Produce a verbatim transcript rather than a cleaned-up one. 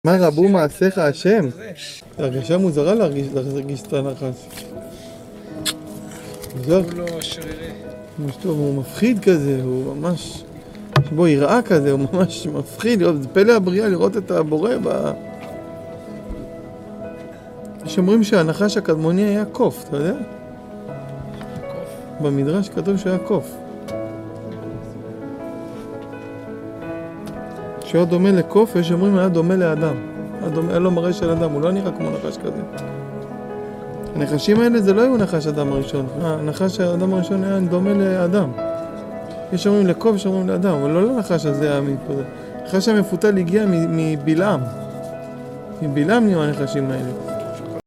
מה רבו מעשיך השם? הרגשה מוזרה להרגיש את הנחש. מוזר. הוא לא שרירי. הוא מפחיד כזה, הוא ממש... יש בו יראה כזה, הוא ממש מפחיד. זה פלא הבריאה לראות את הבורא ב... יש אומרים שהנחש הקדמוני היה קוף, אתה יודע? קוף? במדרש כתוב שהיה קוף. שהוא דומה לקוף, יש אומרים היה דומה לאדם. היה לו מראה של אדם, הוא לא נראה כמו נחש כזה. הנחשים האלה זה לא היו נחש אדם הראשון. הנחש האדם הראשון היה דומה לאדם. יש אומרים לקוף, יש אומרים לאדם, אבל לא לנחש הזה היה מפודל. הנחש המפותל הגיע מבלעם. מבלעם נהיו הנחשים האלה.